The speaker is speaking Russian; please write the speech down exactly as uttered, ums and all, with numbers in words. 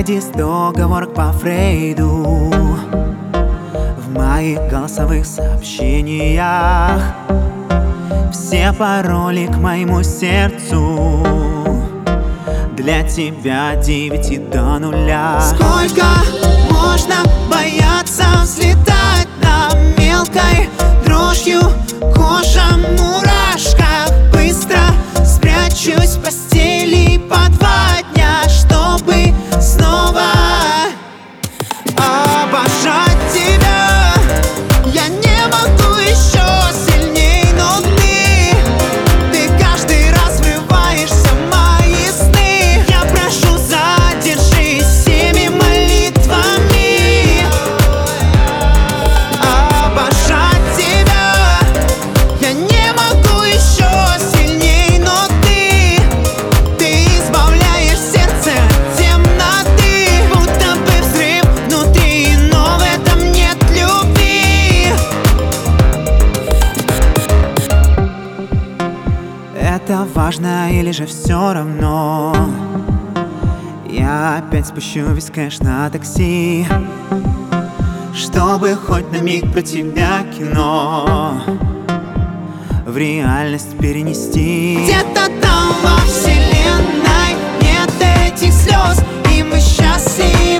Найди сто оговорок по Фрейду в моих голосовых сообщениях. Все пароли к моему сердцу для тебя от девяти до нуля. Сколько можно бояться взлетать на мелкой дрожью кожа мурашках? Быстро спрячусь в постели по два дня, чтобы снова обожать тебя. Я не могу еще сильней, но ты, ты каждый раз врываешься в мои сны. Я прошу, задержись всеми молитвами. Обожать тебя я не могу еще сильней, но ты, ты избавляешь сердце от темноты. Будто бы взрыв внутри, но в этом нет любви. Это важно или же все равно? Я опять спущу весь кэш на такси, чтобы хоть на миг про тебя кино в реальность перенести. Где-то там во вселенной нет этих слез, и мы счастливы.